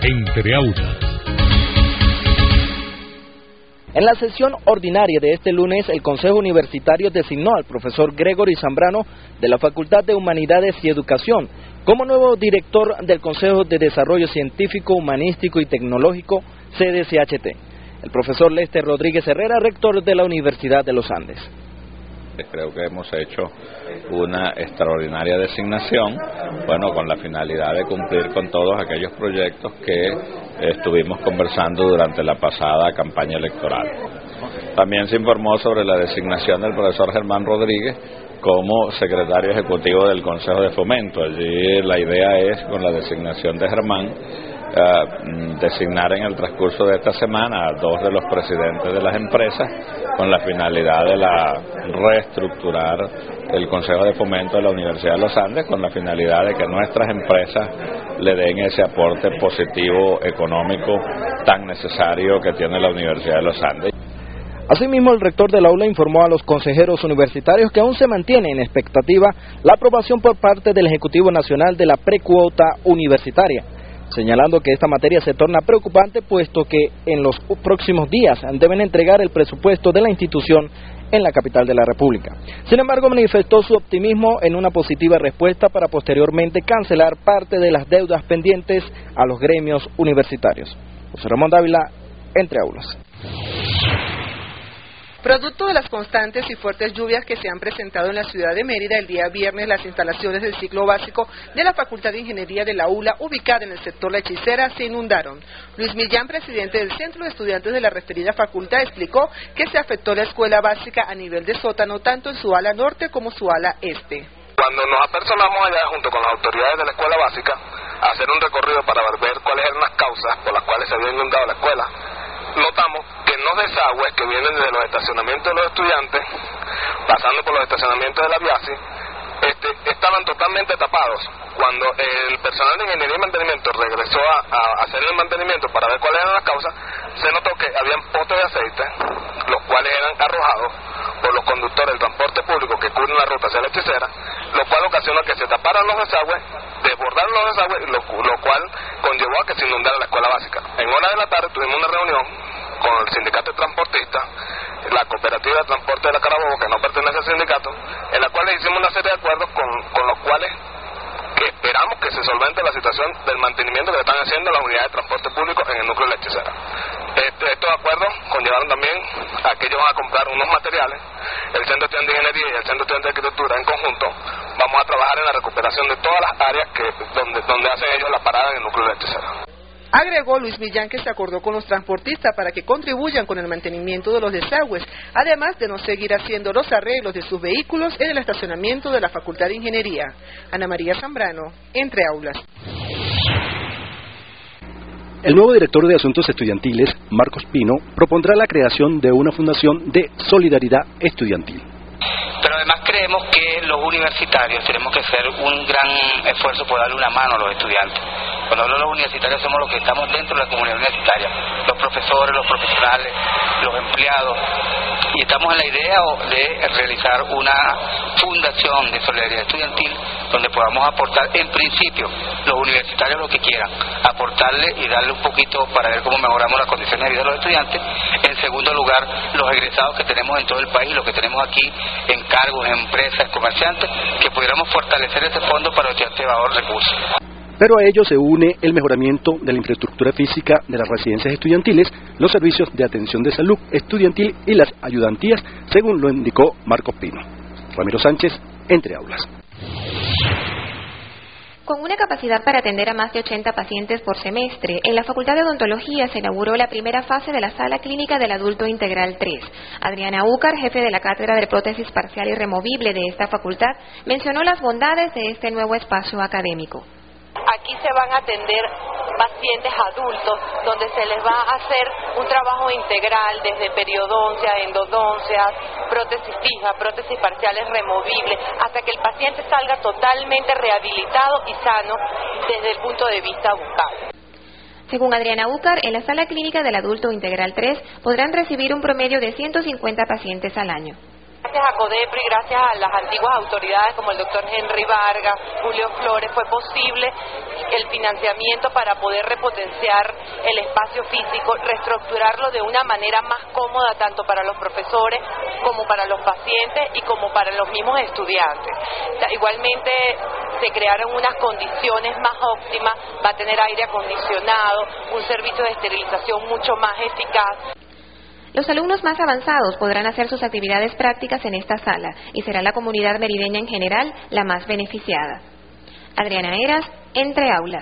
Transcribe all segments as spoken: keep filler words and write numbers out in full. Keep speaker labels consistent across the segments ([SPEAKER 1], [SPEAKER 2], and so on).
[SPEAKER 1] Entre Aulas.
[SPEAKER 2] En la sesión ordinaria de este lunes, el Consejo Universitario designó al profesor Gregory Zambrano de la Facultad de Humanidades y Educación como nuevo director del Consejo de Desarrollo Científico, Humanístico y Tecnológico, C D C H T. El profesor Lester Rodríguez Herrera, rector de la Universidad de los Andes.
[SPEAKER 3] Creo que hemos hecho una extraordinaria designación, bueno, con la finalidad de cumplir con todos aquellos proyectos que estuvimos conversando durante la pasada campaña electoral. También se informó sobre la designación del profesor Germán Rodríguez como secretario ejecutivo del Consejo de Fomento. Allí la idea es, con la designación de Germán, Uh, designar en el transcurso de esta semana a dos de los presidentes de las empresas con la finalidad de la reestructurar el Consejo de Fomento de la Universidad de los Andes, con la finalidad de que nuestras empresas le den ese aporte positivo económico tan necesario que tiene la Universidad de los Andes.
[SPEAKER 2] Asimismo, el rector del aula informó a los consejeros universitarios que aún se mantiene en expectativa la aprobación por parte del Ejecutivo Nacional de la precuota universitaria, señalando que esta materia se torna preocupante puesto que en los próximos días deben entregar el presupuesto de la institución en la capital de la República. Sin embargo, manifestó su optimismo en una positiva respuesta para posteriormente cancelar parte de las deudas pendientes a los gremios universitarios. José Ramón Dávila, Entre Aulas.
[SPEAKER 4] Producto de las constantes y fuertes lluvias que se han presentado en la ciudad de Mérida, el día viernes las instalaciones del ciclo básico de la Facultad de Ingeniería de la U L A, ubicada en el sector La Hechicera, se inundaron. Luis Millán, presidente del Centro de Estudiantes de la referida facultad, explicó que se afectó la escuela básica a nivel de sótano, tanto en su ala norte como su ala este.
[SPEAKER 5] Cuando nos apersonamos allá junto con las autoridades de la escuela básica a hacer un recorrido para ver cuáles eran las causas por las cuales se había inundado la escuela, notamos que los desagües que vienen desde los estacionamientos de los estudiantes, pasando por los estacionamientos de la Biasi, este, estaban totalmente tapados. Cuando el personal de ingeniería y mantenimiento regresó a, a hacer el mantenimiento para ver cuáles eran las causas, se notó que habían potes de aceite, los cuales eran arrojados por los conductores del transporte público que cubren la ruta hacia la Hechicera, lo cual ocasionó que se taparan los desagües, desbordaron los desagües, lo, lo cual conllevó a que se inundara la escuela básica. En hora de la tarde tuvimos una reunión con el sindicato de transportistas, la cooperativa de transporte de la Carabobo, que no pertenece al sindicato, en la cual hicimos una serie de acuerdos con, con los cuales que esperamos que se solvente la situación del mantenimiento que están haciendo las unidades de transporte público en el núcleo de la Hechicera. Este, estos acuerdos conllevaron también a que ellos van a comprar unos materiales. El Centro de Estudiantes de Ingeniería y el Centro de Estudiantes de Arquitectura en conjunto vamos a trabajar en la recuperación de todas las áreas que donde, donde hacen ellos la parada en el núcleo de la Hechicera.
[SPEAKER 4] Agregó Luis Millán que se acordó con los transportistas para que contribuyan con el mantenimiento de los desagües, además de no seguir haciendo los arreglos de sus vehículos en el estacionamiento de la Facultad de Ingeniería. Ana María Zambrano, Entre Aulas.
[SPEAKER 6] El nuevo director de Asuntos Estudiantiles, Marcos Pino, propondrá la creación de una fundación de solidaridad estudiantil.
[SPEAKER 7] Pero además creemos que los universitarios tenemos que hacer un gran esfuerzo por darle una mano a los estudiantes. Cuando hablo de los universitarios somos los que estamos dentro de la comunidad universitaria, los profesores, los profesionales, los empleados, y estamos en la idea de realizar una fundación de solidaridad estudiantil donde podamos aportar, en principio, los universitarios lo que quieran, aportarle y darle un poquito para ver cómo mejoramos las condiciones de vida de los estudiantes. En segundo lugar, los egresados que tenemos en todo el país, los que tenemos aquí en cargos, empresas, comerciantes, que pudiéramos fortalecer este fondo para los estudiantes de bajos recursos.
[SPEAKER 6] Pero a ello se une el mejoramiento de la infraestructura física de las residencias estudiantiles, los servicios de atención de salud estudiantil y las ayudantías, según lo indicó Marcos Pino. Ramiro Sánchez, Entre Aulas.
[SPEAKER 8] Con una capacidad para atender a más de ochenta pacientes por semestre, en la Facultad de Odontología se inauguró la primera fase de la Sala Clínica del Adulto Integral tres. Adriana Úcar, jefe de la Cátedra de Prótesis Parcial y Removible de esta facultad, mencionó las bondades de este nuevo espacio académico.
[SPEAKER 9] Aquí se van a atender pacientes adultos, donde se les va a hacer un trabajo integral desde periodoncia, endodoncias, prótesis fija, prótesis parciales removibles, hasta que el paciente salga totalmente rehabilitado y sano desde el punto de vista bucal.
[SPEAKER 8] Según Adriana Úcar, en la Sala Clínica del Adulto Integral tres podrán recibir un promedio de ciento cincuenta pacientes al año.
[SPEAKER 9] Gracias a CODEPRI, gracias a las antiguas autoridades como el doctor Henry Vargas, Julio Flores, fue posible el financiamiento para poder repotenciar el espacio físico, reestructurarlo de una manera más cómoda tanto para los profesores como para los pacientes y como para los mismos estudiantes. Igualmente se crearon unas condiciones más óptimas, va a tener aire acondicionado, un servicio de esterilización mucho más eficaz.
[SPEAKER 8] Los alumnos más avanzados podrán hacer sus actividades prácticas en esta sala y será la comunidad merideña en general la más beneficiada. Adriana Eras, Entre Aulas.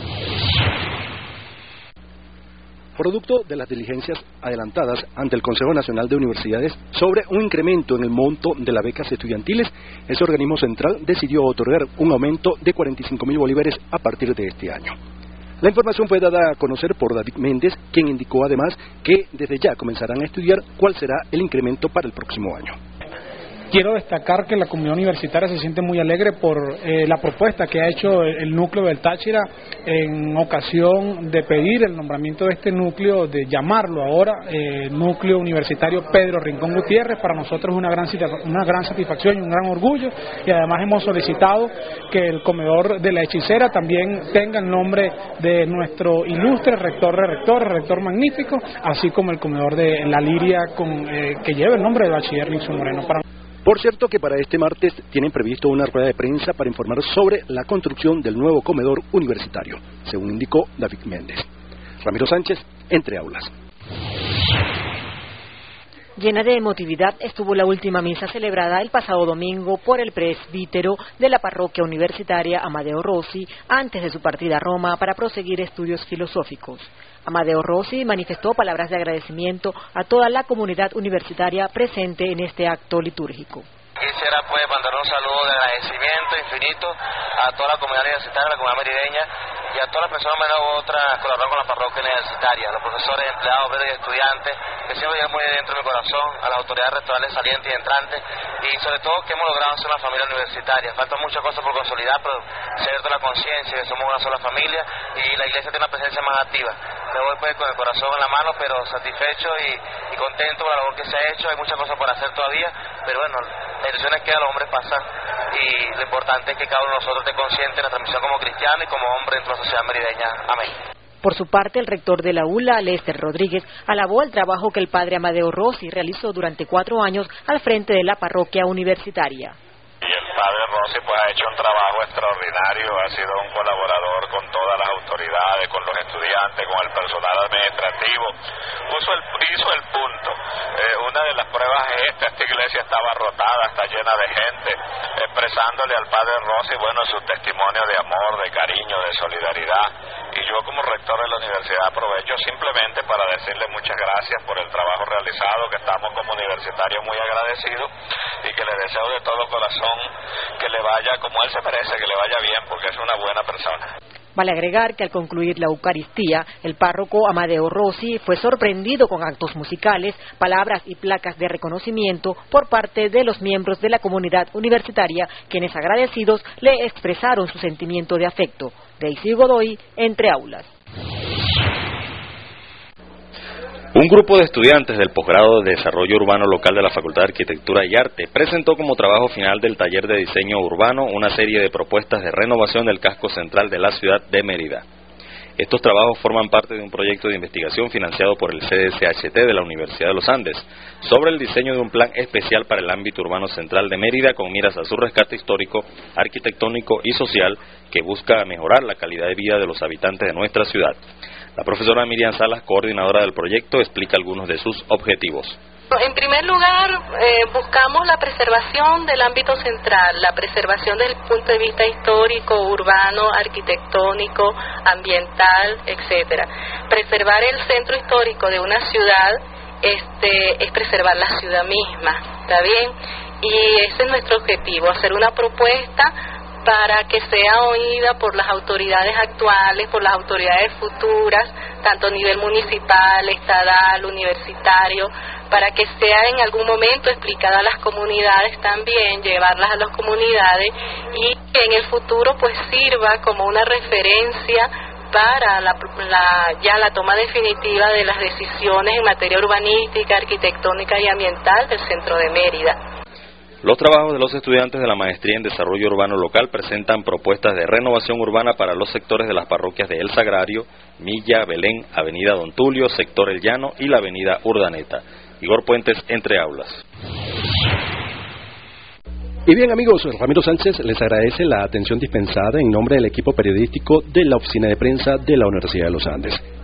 [SPEAKER 6] Producto de las diligencias adelantadas ante el Consejo Nacional de Universidades sobre un incremento en el monto de las becas estudiantiles, ese organismo central decidió otorgar un aumento de cuarenta y cinco mil bolívares a partir de este año. La información fue dada a conocer por David Méndez, quien indicó además que desde ya comenzarán a estudiar cuál será el incremento para el próximo año.
[SPEAKER 1] Quiero destacar que la comunidad universitaria se siente muy alegre por eh, la propuesta que ha hecho el, el núcleo del Táchira en ocasión de pedir el nombramiento de este núcleo, de llamarlo ahora eh, núcleo universitario Pedro Rincón Gutiérrez. Para nosotros es una gran, una gran satisfacción y un gran orgullo, y además hemos solicitado que el comedor de la Hechicera también tenga el nombre de nuestro ilustre rector de rectores, rector magnífico, así como el comedor de La Liria con, eh, que lleva el nombre de bachiller Nixon Moreno. Para
[SPEAKER 6] Por cierto que para este martes tienen previsto una rueda de prensa para informar sobre la construcción del nuevo comedor universitario, según indicó David Méndez. Ramiro Sánchez, Entre Aulas.
[SPEAKER 10] Llena de emotividad estuvo la última misa celebrada el pasado domingo por el presbítero de la parroquia universitaria Amadeo Rossi antes de su partida a Roma para proseguir estudios filosóficos. Amadeo Rossi manifestó palabras de agradecimiento a toda la comunidad universitaria presente en este acto litúrgico.
[SPEAKER 5] Quisiera pues mandar un saludo de agradecimiento infinito a toda la comunidad universitaria, a la comunidad merideña y a todas las personas menos u otras que colaboran con la parroquia universitaria, a los profesores, empleados, obreros y estudiantes, que siempre llevan muy dentro de mi corazón, a las autoridades rectorales salientes y entrantes, y sobre todo que hemos logrado ser una familia universitaria. Faltan muchas cosas por consolidar, pero cierto la conciencia que somos una sola familia y la iglesia tiene una presencia más activa. Me voy pues con el corazón en la mano, pero satisfecho y, y contento por la labor que se ha hecho. Hay muchas cosas por hacer todavía, pero bueno, la ilusión es que a los hombres pasan y lo importante es que cada uno de nosotros esté consciente de nuestra misión como cristiano y como hombre dentro de la sociedad merideña. Amén.
[SPEAKER 10] Por su parte, el rector de la U L A, Lester Rodríguez, alabó el trabajo que el padre Amadeo Rossi realizó durante cuatro años al frente de la parroquia universitaria.
[SPEAKER 11] Y el padre Rossi pues ha hecho un trabajo extraordinario, ha sido un colaborador con todas las autoridades, con los estudiantes, con el personal administrativo, puso el, hizo el punto. Eh, una de las pruebas es esta, esta iglesia estaba rotada, está llena de gente, expresándole al padre Rossi, bueno, su testimonio de amor, de cariño, de solidaridad. Y yo como rector de la universidad aprovecho simplemente para decirle muchas gracias por el trabajo realizado, que estamos como universitarios muy agradecidos y que le deseo de todo corazón que le vaya como él se merece, que le vaya bien, porque es una buena persona.
[SPEAKER 10] Vale agregar que al concluir la Eucaristía, el párroco Amadeo Rossi fue sorprendido con actos musicales, palabras y placas de reconocimiento por parte de los miembros de la comunidad universitaria, quienes agradecidos le expresaron su sentimiento de afecto. Daisy Godoy, Entre Aulas.
[SPEAKER 12] Un grupo de estudiantes del posgrado de Desarrollo Urbano Local de la Facultad de Arquitectura y Arte presentó como trabajo final del taller de diseño urbano una serie de propuestas de renovación del casco central de la ciudad de Mérida. Estos trabajos forman parte de un proyecto de investigación financiado por el C D C H T de la Universidad de los Andes sobre el diseño de un plan especial para el ámbito urbano central de Mérida con miras a su rescate histórico, arquitectónico y social que busca mejorar la calidad de vida de los habitantes de nuestra ciudad. La profesora Miriam Salas, coordinadora del proyecto, explica algunos de sus objetivos.
[SPEAKER 13] En primer lugar, eh, buscamos la preservación del ámbito central, la preservación desde el punto de vista histórico, urbano, arquitectónico, ambiental, etcétera. Preservar el centro histórico de una ciudad este, es preservar la ciudad misma, ¿está bien? Y ese es nuestro objetivo, hacer una propuesta para que sea oída por las autoridades actuales, por las autoridades futuras, tanto a nivel municipal, estadal, universitario, para que sea en algún momento explicada a las comunidades también, llevarlas a las comunidades y que en el futuro pues sirva como una referencia para la, la, ya la toma definitiva de las decisiones en materia urbanística, arquitectónica y ambiental del centro de Mérida.
[SPEAKER 12] Los trabajos de los estudiantes de la Maestría en Desarrollo Urbano Local presentan propuestas de renovación urbana para los sectores de las parroquias de El Sagrario, Milla, Belén, Avenida Don Tulio, Sector El Llano y la Avenida Urdaneta. Igor Puentes, entre aulas.
[SPEAKER 6] Y bien amigos, Ramiro Sánchez les agradece la atención dispensada en nombre del equipo periodístico de la Oficina de Prensa de la Universidad de los Andes.